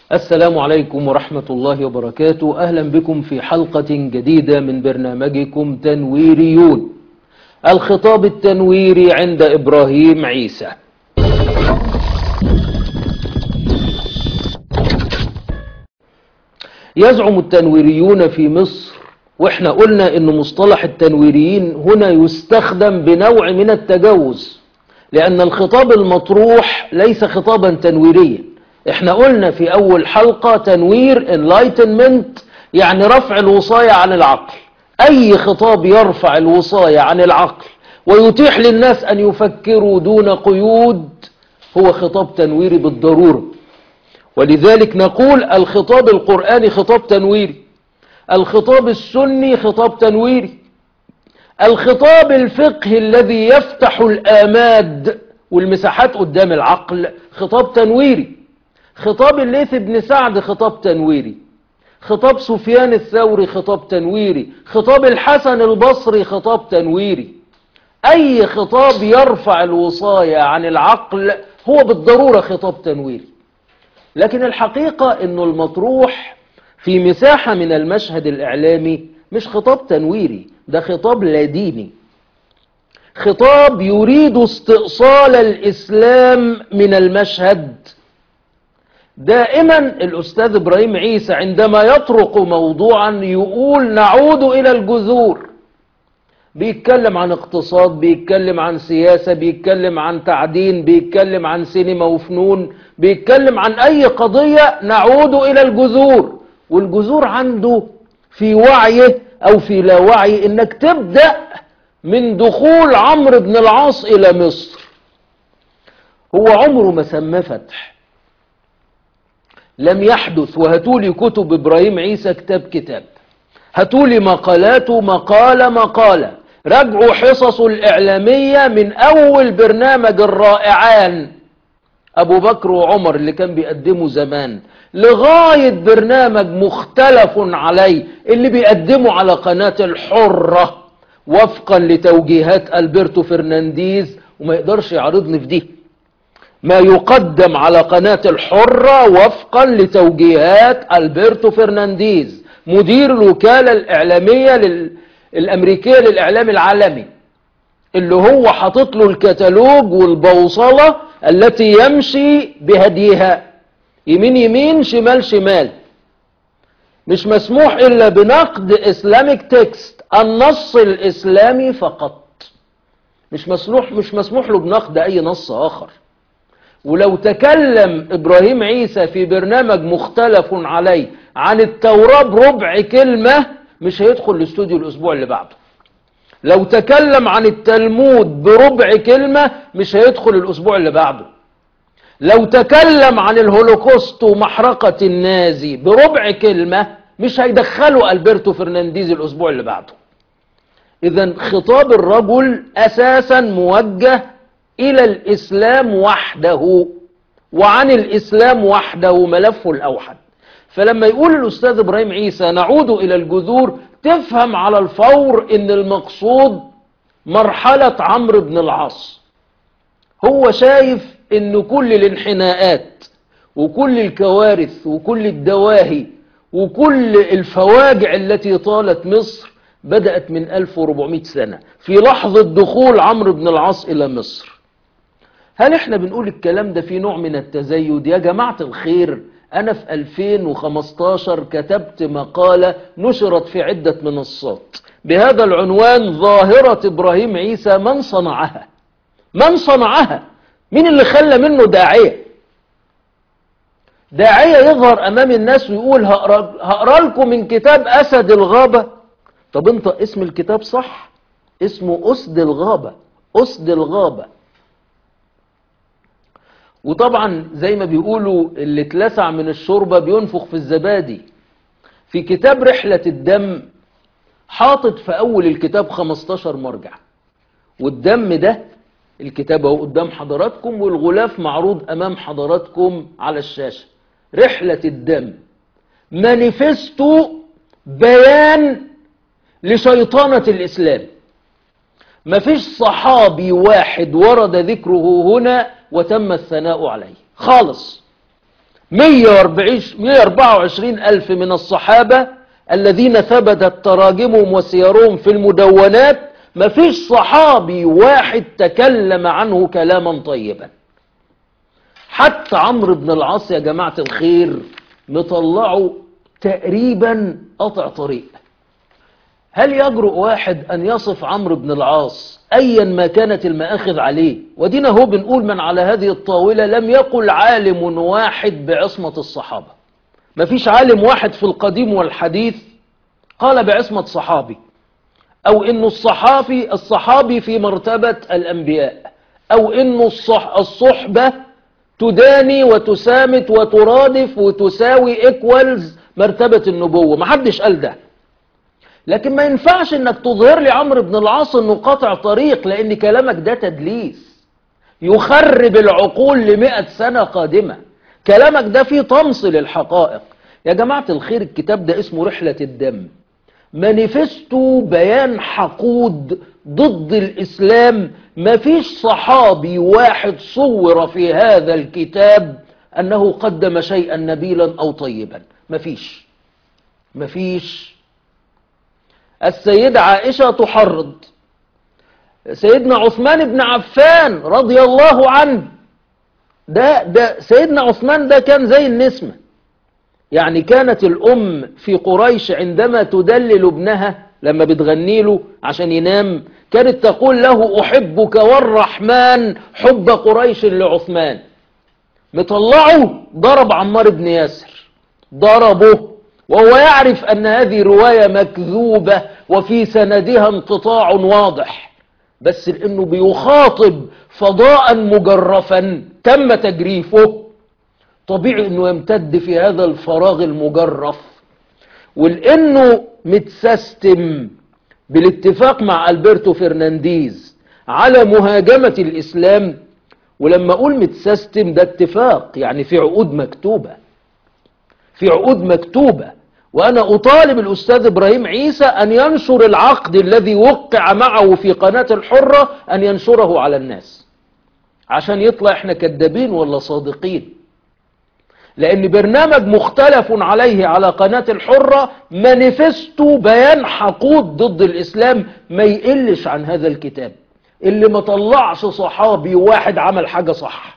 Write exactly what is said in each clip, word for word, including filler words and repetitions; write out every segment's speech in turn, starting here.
السلام عليكم ورحمة الله وبركاته. أهلا بكم في حلقة جديدة من برنامجكم تنويريون، الخطاب التنويري عند إبراهيم عيسى. يزعم التنويريون في مصر، واحنا قلنا ان مصطلح التنويريين هنا يستخدم بنوع من التجوز، لأن الخطاب المطروح ليس خطابا تنويريا. احنا قلنا في اول حلقة تنوير enlightenment يعني رفع الوصاية عن العقل. اي خطاب يرفع الوصاية عن العقل ويتيح للناس ان يفكروا دون قيود هو خطاب تنويري بالضرورة. ولذلك نقول الخطاب القرآني خطاب تنويري، الخطاب السني خطاب تنويري، الخطاب الفقهي الذي يفتح الآماد والمساحات قدام العقل خطاب تنويري، خطاب الليث بن سعد خطاب تنويري، خطاب سفيان الثوري خطاب تنويري، خطاب الحسن البصري خطاب تنويري. أي خطاب يرفع الوصاية عن العقل هو بالضرورة خطاب تنويري. لكن الحقيقة أنه المطروح في مساحة من المشهد الإعلامي مش خطاب تنويري، ده خطاب لا ديني، خطاب يريد استئصال الإسلام من المشهد. دائما الأستاذ إبراهيم عيسى عندما يطرق موضوعا يقول نعود إلى الجذور، بيتكلم عن اقتصاد، بيتكلم عن سياسة، بيتكلم عن تعدين، بيتكلم عن سينما وفنون، بيتكلم عن أي قضية نعود إلى الجذور. والجذور عنده في وعيه أو في لا وعي إنك تبدأ من دخول عمرو بن العاص إلى مصر. هو عمره ما سمى فتح، لم يحدث. وهاتولي كتب إبراهيم عيسى كتاب كتاب، هاتولي مقالاته مقالة مقالة، راجعوا حصصه الإعلامية من أول برنامج الرائعان أبو بكر وعمر اللي كان بيقدمه زمان لغاية برنامج مختلف عليه اللي بيقدمه على قناة الحرة وفقا لتوجيهات ألبرتو فرنانديز. وما يقدرش يعرضني في دي، ما يقدم على قناة الحرة وفقا لتوجيهات ألبرتو فرنانديز مدير الوكالة الإعلامية لل... الأمريكية للإعلام العالمي، اللي هو حاطط له الكتالوج والبوصلة التي يمشي بهديها، يمين يمين شمال شمال. مش مسموح إلا بنقد إسلاميك تكست، النص الإسلامي فقط، مش مسموح مش مسموح له بنقد أي نص آخر. ولو تكلم إبراهيم عيسى في برنامج مختلف عليه عن التوراة بربع كلمة مش هيدخل الاستوديو الأسبوع اللي بعده. لو تكلم عن التلمود بربع كلمة مش هيدخل الأسبوع اللي بعده. لو تكلم عن الهولوكوست ومحرقة النازي بربع كلمة مش هيدخله ألبرتو فرنانديز الأسبوع اللي بعده. إذن خطاب الرجل أساسا موجه إلى الإسلام وحده، وعن الإسلام وحده ملفه الأوحد. فلما يقول الأستاذ إبراهيم عيسى نعود إلى الجذور، تفهم على الفور إن المقصود مرحلة عمرو بن العاص. هو شايف إن كل الانحناءات وكل الكوارث وكل الدواهي وكل الفواجع التي طالت مصر بدأت من ألف وأربعمائة سنة في لحظة دخول عمرو بن العاص إلى مصر. هل احنا بنقول الكلام ده في نوع من التزايد؟ يا جماعة الخير، أنا في ألفين وخمستاشر كتبت مقالة نشرت في عدة منصات بهذا العنوان: ظاهرة إبراهيم عيسى من صنعها؟ من صنعها؟ مين اللي خلى منه داعية؟ داعية يظهر أمام الناس ويقول هقرأ, هقرأ لكم من كتاب أسد الغابة. طب انت اسم الكتاب صح، اسمه أسد الغابة، أسد الغابة. وطبعا زي ما بيقولوا اللي اتلسع من الشوربة بينفخ في الزبادي. في كتاب رحلة الدم حاطط في أول الكتاب خمستاشر مرجع، والدم ده الكتاب اهو قدام حضراتكم والغلاف معروض أمام حضراتكم على الشاشة. رحلة الدم مانيفستو، بيان لشيطانة الإسلام. مفيش صحابي واحد ورد ذكره هنا وتم الثناء عليه خالص. مئة وأربعة وعشرين ألف من الصحابة الذين ثبتت تراجمهم وسيرهم في المدونات، ما فيش صحابي واحد تكلم عنه كلاما طيبا. حتى عمرو بن العاص يا جماعة الخير مطلعه تقريبا قطع طريق. هل يجرؤ واحد أن يصف عمرو بن العاص أيا ما كانت المآخذ عليه؟ ودينا هو بنقول من على هذه الطاولة لم يقل عالم واحد بعصمة الصحابة. ما فيش عالم واحد في القديم والحديث قال بعصمة صحابي، أو إنه الصحابي الصحابي في مرتبة الأنبياء، أو إنه الصح الصحبة تداني وتسامت وترادف وتساوي إيكوالز مرتبة النبوة. ما حدش قال ده. لكن ما ينفعش انك تظهر لي عمرو بن العاص انه قطع طريق، لان كلامك ده تدليس يخرب العقول لمئة سنة قادمة. كلامك ده فيه طمس للحقائق. يا جماعة الخير الكتاب ده اسمه رحلة الدم، مانيفستو بيان حقود ضد الإسلام. ما فيش صحابي واحد صور في هذا الكتاب أنه قدم شيئا نبيلا أو طيبا. ما فيش ما فيش السيدة عائشة تحرض، سيدنا عثمان بن عفان رضي الله عنه، ده ده سيدنا عثمان ده كان زي النسمة. يعني كانت الأم في قريش عندما تدلل ابنها لما بتغني له عشان ينام كانت تقول له أحبك والرحمن حب قريش لعثمان. مطلعه ضرب عمار بن ياسر، ضربه وهو يعرف أن هذه رواية مكذوبة وفي سندها انقطاع واضح، بس لأنه بيخاطب فضاء مجرفا تم تجريفه طبيعي أنه يمتد في هذا الفراغ المجرف. ولأنه متسستم بالاتفاق مع ألبرتو فرنانديز على مهاجمة الإسلام. ولما أقول متسستم ده اتفاق، يعني في عقود مكتوبة، في عقود مكتوبة. وأنا أطالب الأستاذ إبراهيم عيسى أن ينشر العقد الذي وقع معه في قناة الحرة، أن ينشره على الناس عشان يطلع إحنا كذابين ولا صادقين. لأن برنامج مختلف عليه على قناة الحرة مانيفستو بيان حقود ضد الإسلام ما يقلش عن هذا الكتاب اللي ما طلعش صحابي واحد عمل حاجة صح.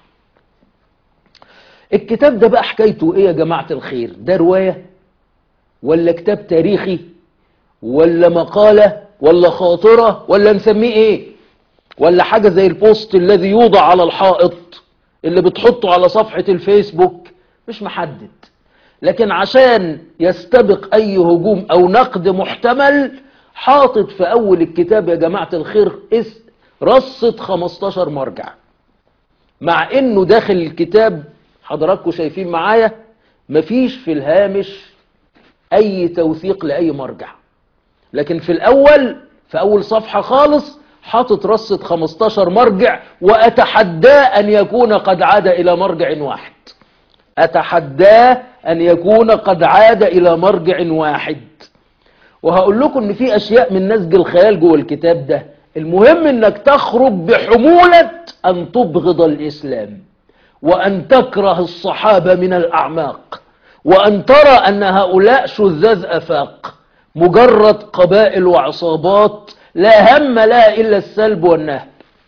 الكتاب ده بقى حكايته ايه يا جماعة الخير؟ ده رواية ولا كتاب تاريخي ولا مقالة ولا خاطرة ولا نسميه ايه؟ ولا حاجة زي البوست الذي يوضع على الحائط اللي بتحطه على صفحة الفيسبوك؟ مش محدد. لكن عشان يستبق اي هجوم او نقد محتمل حاطط في اول الكتاب يا جماعة الخير اس رصة خمستاشر مرجع، مع انه داخل الكتاب حضراتكم شايفين معايا مفيش في الهامش اي توثيق لاي مرجع. لكن في الاول في اول صفحة خالص حاطط رصة خمستاشر مرجع، واتحداه ان يكون قد عاد الى مرجع واحد. اتحداه ان يكون قد عاد الى مرجع واحد. وهقول لكم ان في اشياء من نسج الخيال جوه الكتاب ده. المهم انك تخرج بحمولة ان تبغض الاسلام وان تكره الصحابة من الاعماق، وان ترى ان هؤلاء شذاذ افاق مجرد قبائل وعصابات لا هم لها الا السلب والنهب.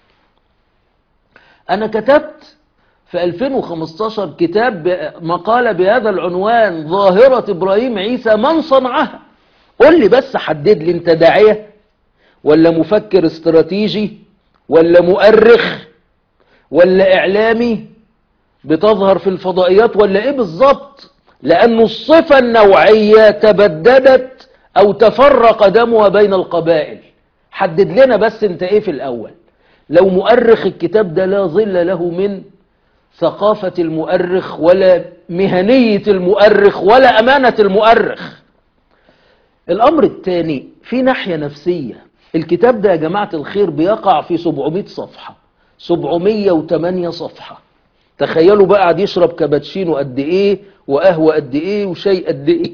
انا كتبت في ألفين وخمستاشر كتاب مقالة بهذا العنوان ظاهرة إبراهيم عيسى من صنعها. قل لي بس، حدد لي انت داعية ولا مفكر استراتيجي ولا مؤرخ ولا اعلامي بتظهر في الفضائيات ولا ايه بالظبط؟ لانه الصفة النوعية تبددت او تفرق دمها بين القبائل. حدد لنا بس انت ايه في الاول. لو مؤرخ الكتاب ده لا ظل له من ثقافة المؤرخ ولا مهنية المؤرخ ولا امانة المؤرخ. الامر الثاني في ناحية نفسية. الكتاب ده يا جماعة الخير بيقع في سبعمائة صفحة، سبعمائة وثمانية صفحة. تخيلوا بقى قاعد يشرب كابتشينو قد ايه وقهوة قد ايه وشاي قد ايه،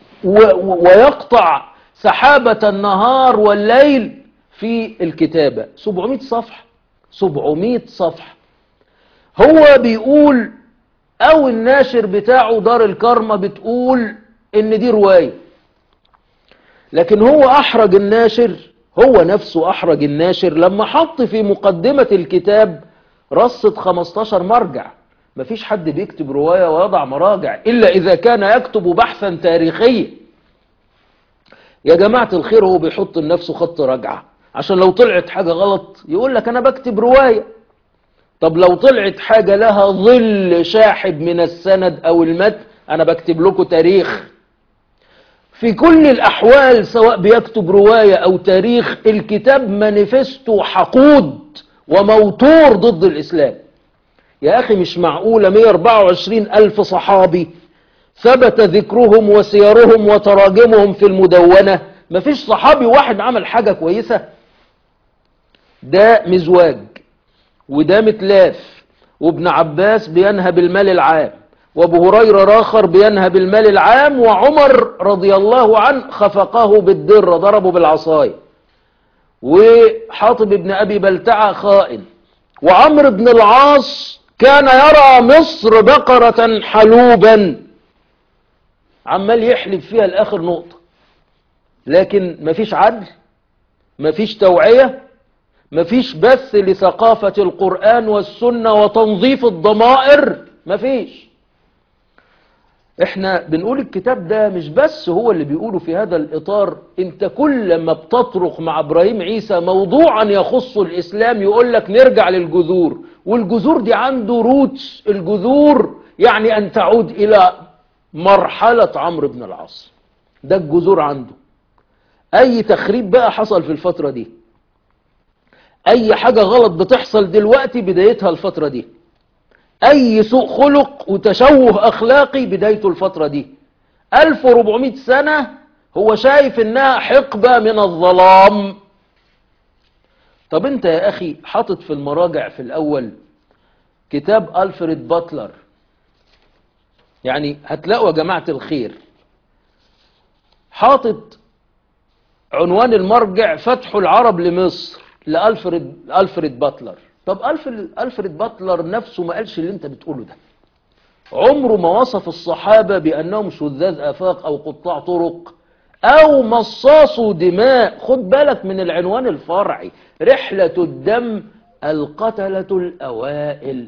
ويقطع سحابة النهار والليل في الكتابة. سبعمائة صفحة، سبعمائة صفحة. هو بيقول او الناشر بتاعه دار الكرمة بتقول ان دي رواية. لكن هو احرج الناشر، هو نفسه احرج الناشر لما حط في مقدمة الكتاب رصة خمستاشر مرجع. مفيش حد بيكتب رواية ويضع مراجع الا اذا كان يكتب بحثا تاريخيا. يا جماعة الخير هو بيحط لنفسه خط رجعة عشان لو طلعت حاجة غلط يقول لك انا بكتب رواية. طب لو طلعت حاجة لها ظل شاحب من السند او المتن انا بكتب لكم تاريخ. في كل الاحوال سواء بيكتب رواية او تاريخ، الكتاب مانيفستو حقود وموتور ضد الاسلام. يا اخي مش معقولة مئة وأربعة وعشرين الف صحابي ثبت ذكرهم وسيرهم وتراجمهم في المدونة، مفيش صحابي واحد عمل حاجة كويسة. ده مزواج وده متلاف، وابن عباس بينهب المال العام، وابو هريرة راخر بينهب المال العام، وعمر رضي الله عنه خفقه بالدر ضربه بالعصاية، وحاطب ابن ابي بلتعة خائن، وعمرو بن العاص كان يرى مصر بقرة حلوبا عمال يحلب فيها لاخر نقطة. لكن مفيش عدل، مفيش توعية، مفيش بث لثقافة القرآن والسنة وتنظيف الضمائر، مفيش. احنا بنقول الكتاب ده مش بس هو اللي بيقوله في هذا الإطار. انت كل ما بتطرق مع إبراهيم عيسى موضوعا يخص الإسلام يقول لك نرجع للجذور، والجذور دي عنده روتس. الجذور يعني أن تعود إلى مرحلة عمرو بن العاص، ده الجذور عنده. أي تخريب بقى حصل في الفترة دي، اي حاجة غلط بتحصل دلوقتي بدايتها الفترة دي، اي سوء خلق وتشوه اخلاقي بدايته الفترة دي. ألف وأربعمائة سنة هو شايف انها حقبة من الظلام. طب انت يا اخي حاطط في المراجع في الاول كتاب ألفريد باتلر، يعني هتلاقوا يا جماعة الخير حاطط عنوان المرجع فتح العرب لمصر لألفريد ألفريد باتلر. طب ألفريد, ألفريد باتلر نفسه ما قالش اللي انت بتقوله ده. عمره ما وصف الصحابة بأنهم شذاذ آفاق أو قطاع طرق أو مصاصوا دماء. خد بالك من العنوان الفرعي، رحلة الدم القتلة الأوائل.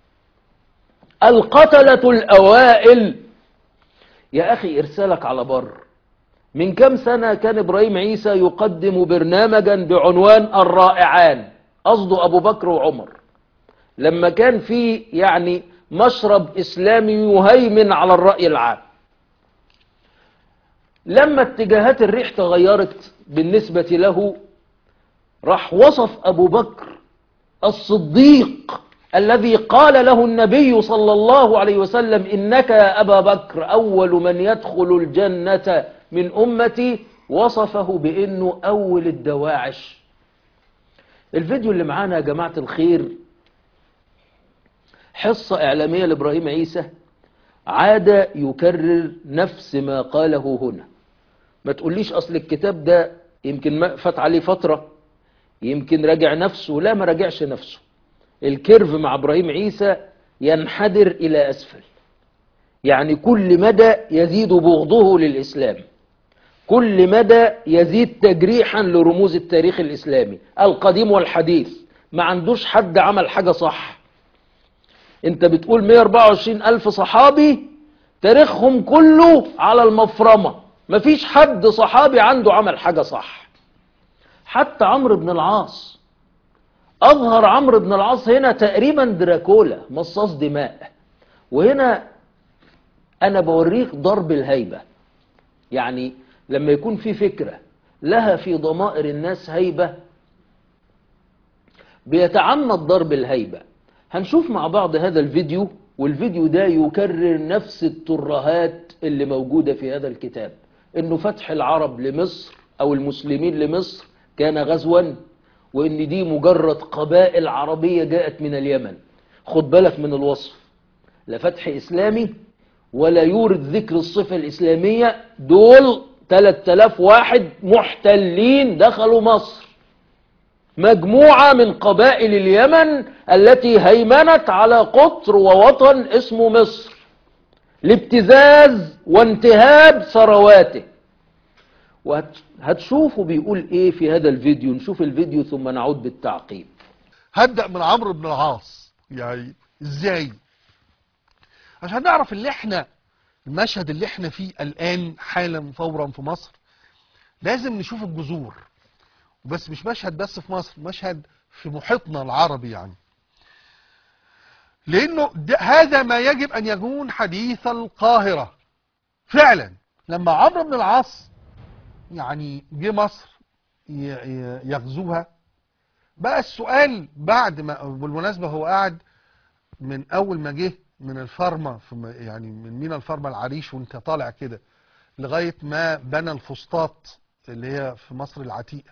القتلة الأوائل يا أخي ارسلك على بر. من كم سنة كان إبراهيم عيسى يقدم برنامجا بعنوان الرائعان، قصده أبو بكر وعمر، لما كان في يعني مشرب إسلامي يهيمن على الرأي العام. لما اتجاهات الريح تغيرت بالنسبة له راح وصف أبو بكر الصديق الذي قال له النبي صلى الله عليه وسلم إنك يا أبا بكر أول من يدخل الجنة من أمتي، وصفه بأنه أول الدواعش. الفيديو اللي معانا يا جماعة الخير حصة إعلامية لإبراهيم عيسى، عاد يكرر نفس ما قاله هنا. ما تقوليش أصل الكتاب ده يمكن ما فات عليه فترة، يمكن راجع نفسه. لا، ما راجعش نفسه. الكيرف مع إبراهيم عيسى ينحدر إلى أسفل، يعني كل مدى يزيد بغضه للإسلام، كل مدى يزيد تجريحا لرموز التاريخ الإسلامي القديم والحديث. ما عندوش حد عمل حاجة صح. انت بتقول مئة وأربعة وعشرين ألف صحابي تاريخهم كله على المفرمة، مفيش حد صحابي عنده عمل حاجة صح. حتى عمرو بن العاص، أظهر عمرو بن العاص هنا تقريبا دراكولا مصاص دماء. وهنا أنا بوريك ضرب الهيبة، يعني لما يكون في فكرة لها في ضمائر الناس هيبة بيتعمد ضرب الهيبة. هنشوف مع بعض هذا الفيديو، والفيديو ده يكرر نفس الترهات اللي موجودة في هذا الكتاب، انه فتح العرب لمصر او المسلمين لمصر كان غزوا، وان دي مجرد قبائل عربية جاءت من اليمن. خد بالك من الوصف، لا فتح اسلامي ولا يورد ذكر الصفة الاسلامية. دول ثلاثة آلاف واحد محتلين دخلوا مصر، مجموعة من قبائل اليمن التي هيمنت على قطر ووطن اسمه مصر لابتزاز وانتهاب ثرواته. وهتشوفوا بيقول ايه في هذا الفيديو. نشوف الفيديو ثم نعود بالتعقيب. هبدأ من عمرو بن العاص. يعني ازاي؟ عشان نعرف اللي احنا المشهد اللي احنا فيه الآن حالا فورا في مصر، لازم نشوف الجذور. بس مش مشهد بس في مصر، مشهد في محيطنا العربي يعني. لأنه هذا ما يجب أن يكون حديث القاهرة فعلا. لما عمرو بن العاص يعني جه مصر يغزوها، بقى السؤال بعد ما، بالمناسبة هو قاعد من أول ما جه من الفرمة، يعني من مينا الفرمة العريش وانت طالع كده لغاية ما بنى الفسطاط اللي هي في مصر العتيقة،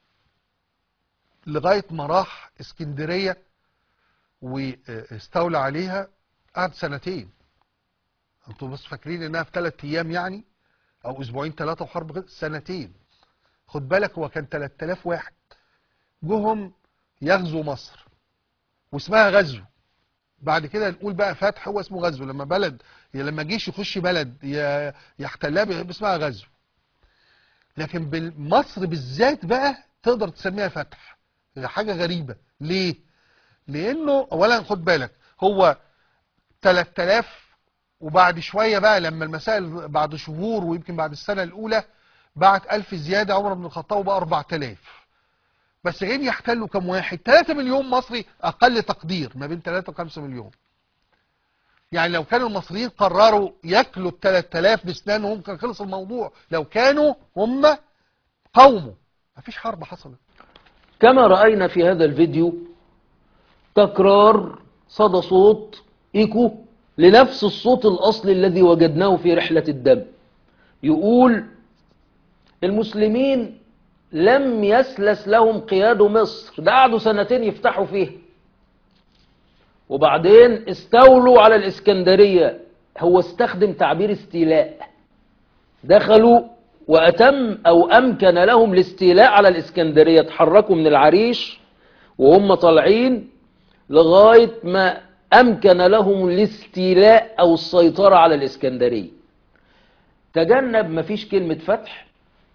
لغاية ما راح اسكندرية واستولى عليها، قعد سنتين. انتوا بس فاكرين انها في ثلاث ايام يعني، او اسبوعين ثلاثة وحرب غير سنتين. خد بالك هو كان ثلاثة آلاف واحد جوهم يغزو مصر واسمها غزو. بعد كده نقول بقى فتح، هو اسمه غزو لما بلد، لما جيش يخش بلد يحتلها اسمها غزو. لكن بمصر بالذات بقى تقدر تسميها فتح. حاجة غريبة. ليه؟ لانه اولا خد بالك هو ثلاثة آلاف، وبعد شوية بقى لما المسائل بعد شهور ويمكن بعد السنة الاولى بعت ألف زيادة عمر بن الخطاب وبقى أربعة آلاف. بس جايين يحتلوا كم واحد؟ ثلاثة مليون مصري اقل تقدير، ما بين ثلاثة وخمسة مليون. يعني لو كانوا المصريين قرروا ياكلوا ال ثلاثة آلاف باسنانهم كان خلص الموضوع. لو كانوا هم قوموا مفيش حرب حصلت. كما رأينا في هذا الفيديو تكرار صدى صوت إيكو لنفس الصوت الأصلي الذي وجدناه في رحلة الدم. يقول المسلمين لم يسلس لهم قياد مصر، ده قعدوا سنتين يفتحوا فيها وبعدين استولوا على الإسكندرية. هو استخدم تعبير استيلاء، دخلوا وأتم أو أمكن لهم الاستيلاء على الإسكندرية. تحركوا من العريش وهم طالعين لغاية ما أمكن لهم الاستيلاء أو السيطرة على الإسكندرية. تجنب، مفيش كلمة فتح،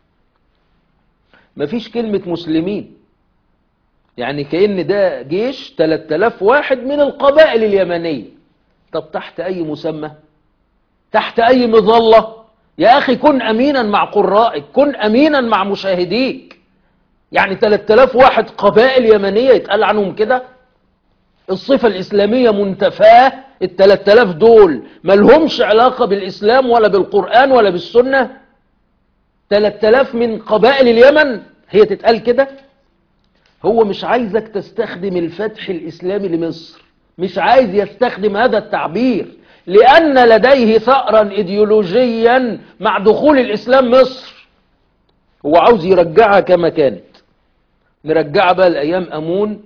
مفيش كلمة مسلمين. يعني كأن ده جيش ثلاثة آلاف واحد من القبائل اليمنية. طب تحت أي مسمى؟ تحت أي مظلة؟ يا أخي كن أمينا مع قرائك، كن أمينا مع مشاهديك. يعني ثلاثة آلاف واحد قبائل يمنية يتقال عنهم كده؟ الصفة الإسلامية منتفاة. ال ثلاثة آلاف دول ملهمش علاقة بالإسلام ولا بالقرآن ولا بالسنة. ثلاثة آلاف من قبائل اليمن هي تتقال كده؟ هو مش عايزك تستخدم الفتح الإسلامي لمصر، مش عايز يستخدم هذا التعبير لأن لديه ثأرا إيديولوجيا مع دخول الإسلام مصر. هو عاوز يرجعها كما كانت. نرجعها بقى لأيام أمون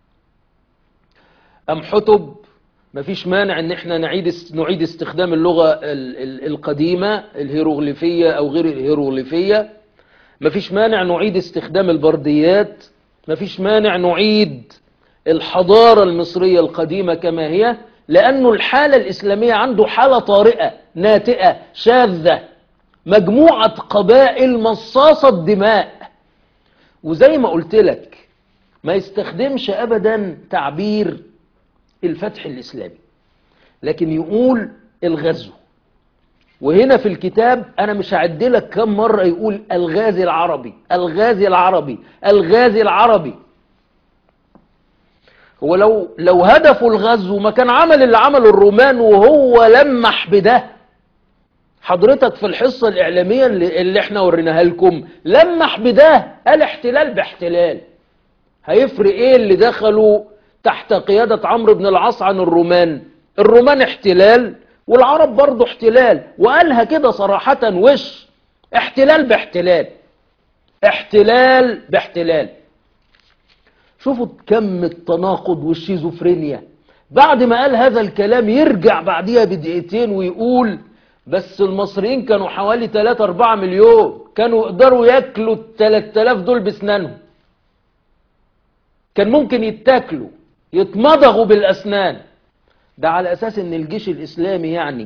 أم حتب. مفيش مانع ان احنا نعيد نعيد استخدام اللغة القديمة الهيروغليفية او غير الهيروغليفية. مفيش مانع نعيد استخدام البرديات. مفيش مانع نعيد الحضارة المصرية القديمة كما هي، لأنه الحالة الإسلامية عنده حالة طارئة ناتئة شاذة، مجموعة قبائل مصاصة الدماء. وزي ما قلت لك ما يستخدمش أبدا تعبير الفتح الإسلامي، لكن يقول الغزو. وهنا في الكتاب أنا مش هعد لك كم مرة يقول الغازي العربي الغازي العربي الغازي العربي. هو لو لو هدفه الغزو ما كان عمل اللي عمله الرومان وهو لمح بده. حضرتك في الحصة الإعلامية اللي, اللي احنا وريناها لكم لمح بده، قال احتلال باحتلال. هيفرق ايه اللي دخلوا تحت قيادة عمرو بن العاص عن الرومان؟ الرومان احتلال والعرب برضه احتلال، وقالها كده صراحة وش احتلال باحتلال، احتلال باحتلال. شوفوا كم التناقض والشيزوفرينيا. بعد ما قال هذا الكلام يرجع بعديها بدقيقتين ويقول بس المصريين كانوا حوالي ثلاثة أربعة مليون، كانوا يقدروا ياكلوا ال ثلاثة آلاف دول بسنانهم. كان ممكن يتاكلوا يتمضغوا بالأسنان. ده على أساس ان الجيش الإسلامي يعني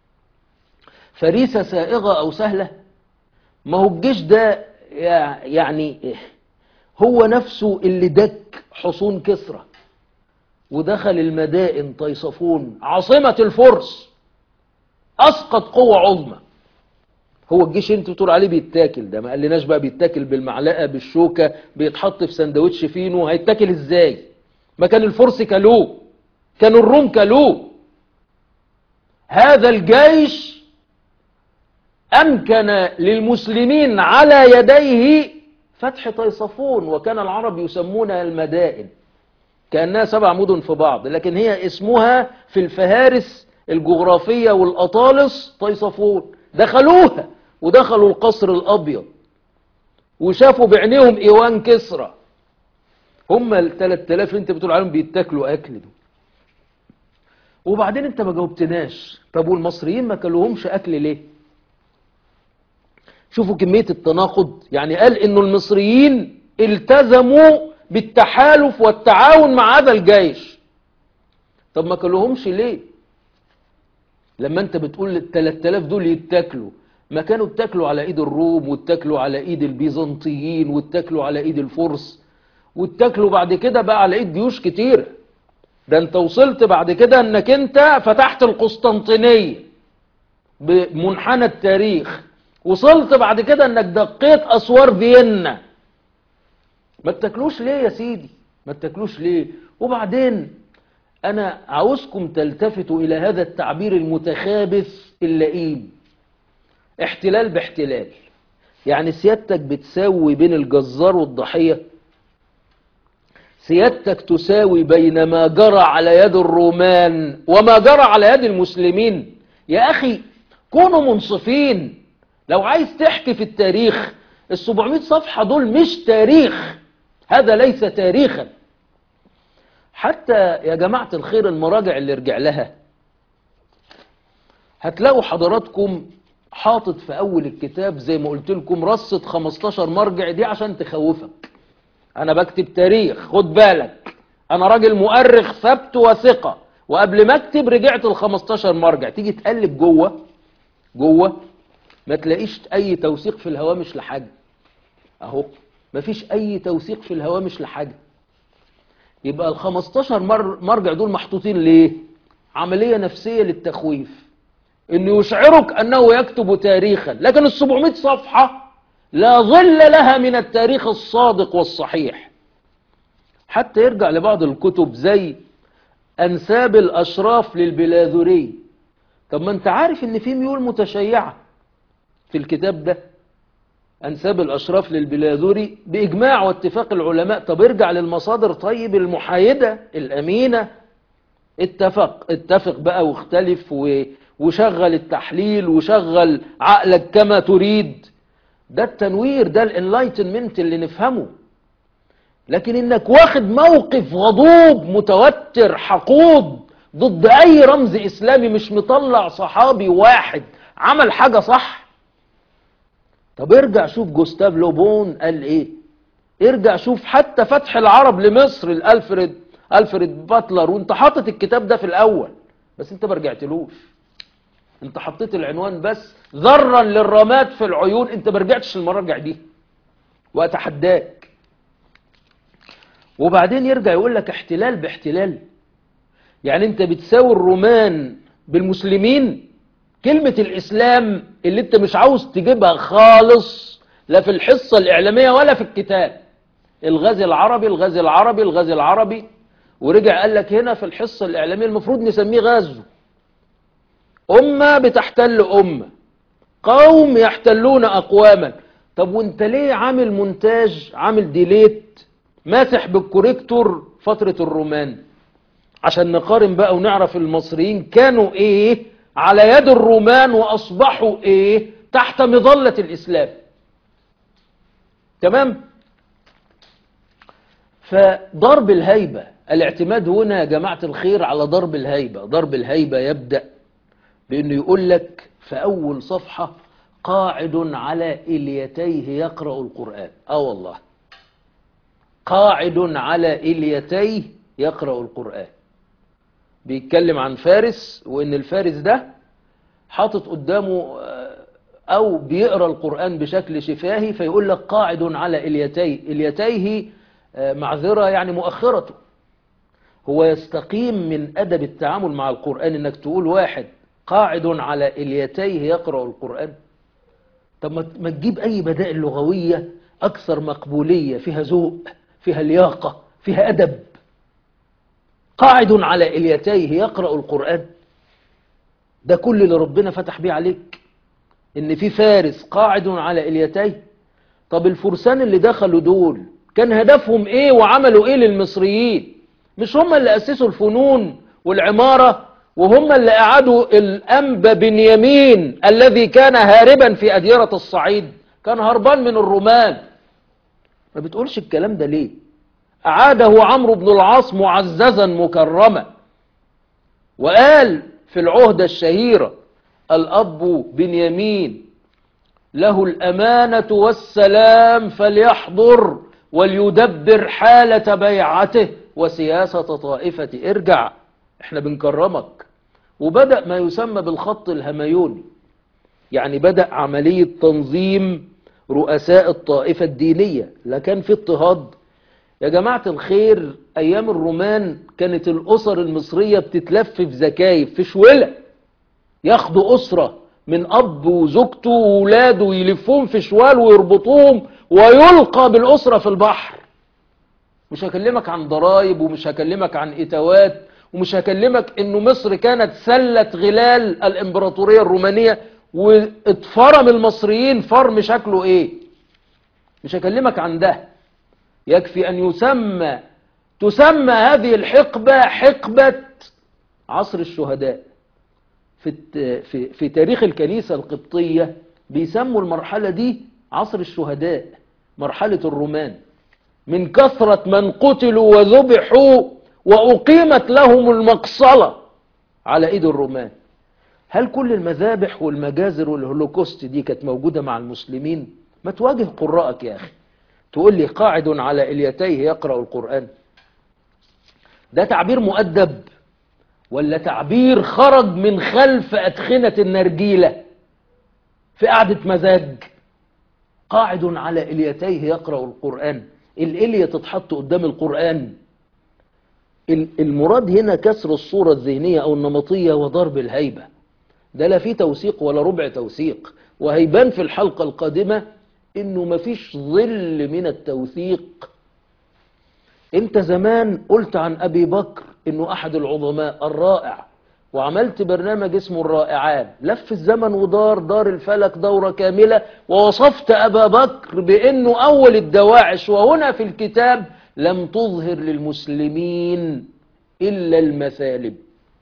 فريسة سائغة أو سهلة. ما هو الجيش ده يعني هو نفسه اللي دك حصون كسرى ودخل المدائن طيصفون عاصمة الفرس، أسقط قوة عظمى. هو الجيش انت بتقول عليه بيتاكل، ده ما قالناش بقى بيتاكل بالمعلقة بالشوكة، بيتحط في سندوتش فينو، هيتاكل ازاي؟ ما كان الفرس كلوه، كان الروم كلوه. هذا الجيش أمكن للمسلمين على يديه فتح طيصفون، وكان العرب يسمونها المدائن كأنها سبع مدن في بعض، لكن هي اسمها في الفهارس الجغرافية والأطالس طيصفون. دخلوها ودخلوا القصر الأبيض وشافوا بعينيهم إيوان كسرى. هم الثلاث آلاف اللي انت بتقول عليهم بيتاكلوا أكل دول. وبعدين انت ما جاوبتناش، طب والمصريين ما كلوهمش أكل ليه؟ شوفوا كمية التناقض. يعني قال انه المصريين التزموا بالتحالف والتعاون مع هذا الجيش، طب ما كلوهمش ليه؟ لما انت بتقول الثلاث آلاف دول يتاكلوا، ما كانوا اتاكلوا على ايد الروم واتاكلوا على ايد البيزنطيين واتاكلوا على ايد الفرس واتاكلوا بعد كده بقى على ايد جيوش كتير. ده انت وصلت بعد كده انك انت فتحت القسطنطينية بمنحنى التاريخ، وصلت بعد كده انك دقيت اسوار فيينا. ما اتاكلوش ليه يا سيدي؟ ما اتاكلوش ليه؟ وبعدين انا عاوزكم تلتفتوا الى هذا التعبير المتخابث اللئيم، احتلال باحتلال. يعني سيادتك بتساوي بين الجزار والضحية؟ سيادتك تساوي بين ما جرى على يد الرومان وما جرى على يد المسلمين؟ يا اخي كونوا منصفين. لو عايز تحكي في التاريخ، السبعمائة صفحة دول مش تاريخ، هذا ليس تاريخا. حتى يا جماعة الخير المراجع اللي رجع لها هتلاقوا حضراتكم حاطط في أول الكتاب زي ما قلت لكم رصة خمستاشر مرجع، دي عشان تخوفك. أنا بكتب تاريخ، خد بالك، أنا راجل مؤرخ ثبت وثقة، وقبل ما أكتب رجعت ال خمستاشر مرجع. تيجي تقلب جوه جوه ما تلاقيش أي توثيق في الهوامش لحاجة. أهو مفيش أي توثيق في الهوامش لحاجة. يبقى ال خمستاشر مرجع دول محطوطين ليه؟ عملية نفسية للتخويف، انه يشعرك انه يكتب تاريخا. لكن ال سبعمائة صفحة لا ظل لها من التاريخ الصادق والصحيح. حتى يرجع لبعض الكتب زي انساب الاشراف للبلاذري. طب ما انت عارف ان في ميول متشيعة في الكتاب ده، انساب الاشراف للبلاذري باجماع واتفاق العلماء. طب ارجع للمصادر طيب المحايدة الامينة، اتفق اتفق بقى واختلف و وشغل التحليل وشغل عقلك كما تريد. ده التنوير، ده الانلايتنمنت اللي نفهمه. لكن انك واخد موقف غضوب متوتر حقود ضد اي رمز اسلامي، مش مطلع صحابي واحد عمل حاجة صح. طب ارجع شوف جوستاف لوبون قال ايه، ارجع شوف حتى فتح العرب لمصر الالفريد الفريد باتلر، وانت حاطط الكتاب ده في الاول بس انت ما رجعتلوش. انت حطيت العنوان بس ذرا للرماد في العيون، انت ما رجعتش المراجع دي، واتحداك. وبعدين يرجع يقول لك احتلال باحتلال. يعني انت بتساوي الرومان بالمسلمين؟ كلمة الاسلام اللي انت مش عاوز تجيبها خالص لا في الحصة الاعلامية ولا في الكتاب. الغازي العربي الغازي العربي الغازي العربي، ورجع قال لك هنا في الحصة الاعلامية المفروض نسميه غزو. أمة بتحتل أمة، قوم يحتلون أقواما. طب وانت ليه عامل مونتاج، عامل ديليت، ماسح بالكوريكتور فترة الرومان؟ عشان نقارن بقى ونعرف المصريين كانوا ايه على يد الرومان واصبحوا ايه تحت مظلة الاسلام. تمام؟ فضرب الهيبة، الاعتماد هنا يا جماعة الخير على ضرب الهيبة. ضرب الهيبة يبدأ بأنه يقول لك في أول صفحة قاعد على إليتيه يقرأ القرآن. آه والله قاعد على إليتيه يقرأ القرآن. بيتكلم عن فارس، وإن الفارس ده حاطط قدامه أو بيقرأ القرآن بشكل شفاهي، فيقول لك قاعد على إليتيه. إليتيه معذرة يعني مؤخرته. هو يستقيم من أدب التعامل مع القرآن إنك تقول واحد قاعد على إليتيه يقرأ القرآن. طب ما تجيب أي بدائل لغوية أكثر مقبولية، فيها ذوق، فيها لياقة، فيها أدب. قاعد على إليتيه يقرأ القرآن، ده كل اللي ربنا فتح بيه عليك، إن في فارس قاعد على إليتيه. طب الفرسان اللي دخلوا دول كان هدفهم إيه وعملوا إيه للمصريين؟ مش هم اللي أسسوا الفنون والعمارة، وهم اللي أعادوا الأنبا بنيامين الذي كان هاربا في أديرة الصعيد، كان هربان من الرومان. ما بتقولش الكلام ده ليه؟ أعاده عمرو بن العاص معززا مكرما، وقال في العهدة الشهيرة: الأب بنيامين له الأمانة والسلام فليحضر وليدبر حالة بيعته وسياسة طائفة. ارجع، احنا بنكرمك. وبدأ ما يسمى بالخط الهميوني، يعني بدأ عملية تنظيم رؤساء الطائفة الدينية. لا كان في اضطهاد يا جماعة الخير. أيام الرومان كانت الأسر المصرية بتتلف في زكايف، في شولة. ياخدوا أسرة من أب وزوجته وولاده ويلفوهم في شوال ويربطوهم ويلقى بالأسرة في البحر. مش هكلمك عن ضرائب، ومش هكلمك عن إتاوات، ومش هكلمك إنه مصر كانت سلة غلال الإمبراطورية الرومانية، واتفرم المصريين فرم شكله إيه. مش هكلمك عن ده. يكفي أن يسمى تسمى هذه الحقبة حقبة عصر الشهداء. في في في تاريخ الكنيسة القبطية بيسموا المرحلة دي عصر الشهداء، مرحلة الرومان، من كثرة من قتلوا وذبحوا وأقيمت لهم المقصلة على إيد الرومان. هل كل المذابح والمجازر والهولوكوست دي كانت موجودة مع المسلمين؟ ما تواجه قراءك يا أخي، تقول لي قاعد على إليتيه يقرأ القرآن. ده تعبير مؤدب ولا تعبير خرج من خلف أدخنة النرجيلة في قعدة مزاج؟ قاعد على إليتيه يقرأ القرآن. الإلية تتحط قدام القرآن. المراد هنا كسر الصورة الذهنية أو النمطية وضرب الهيبة. ده لا فيه توثيق ولا ربع توثيق، وهيبان في الحلقة القادمة إنه مفيش ظل من التوثيق. انت زمان قلت عن أبي بكر إنه أحد العظماء الرائع، وعملت برنامج اسمه الرائعان، لف الزمن ودار دار الفلك دورة كاملة، ووصفت أبا بكر بأنه أول الدواعش. وهنا في الكتاب لم تظهر للمسلمين إلا المثالب.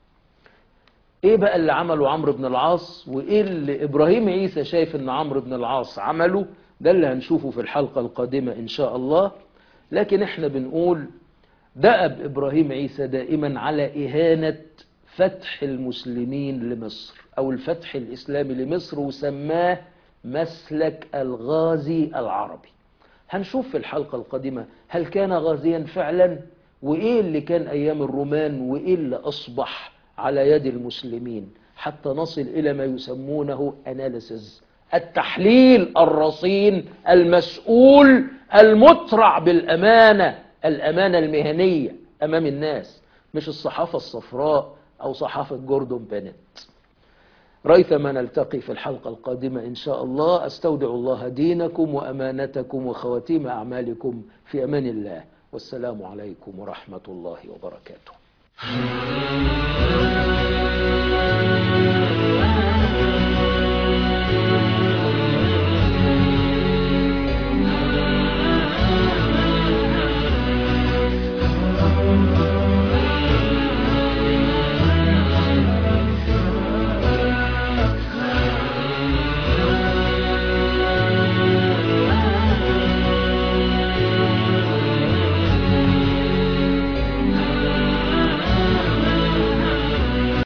إيه بقى اللي عمله عمرو بن العاص، وإيه اللي إبراهيم عيسى شايف إن عمرو بن العاص عمله؟ ده اللي هنشوفه في الحلقة القادمة إن شاء الله. لكن إحنا بنقول دأب إبراهيم عيسى دائما على إهانة فتح المسلمين لمصر أو الفتح الإسلامي لمصر، وسماه مسلك الغازي العربي. هنشوف في الحلقة القادمة هل كان غازيا فعلا، وإيه اللي كان أيام الرومان، وإيه اللي أصبح على يد المسلمين، حتى نصل إلى ما يسمونه أناليسيز، التحليل الرصين المسؤول المترع بالأمانة، الأمانة المهنية أمام الناس، مش الصحافة الصفراء أو صحافة جوردون بينت. ريثما نلتقي في الحلقة القادمة إن شاء الله. أستودع الله دينكم وأمانتكم وخواتيم أعمالكم في أمان الله، والسلام عليكم ورحمة الله وبركاته.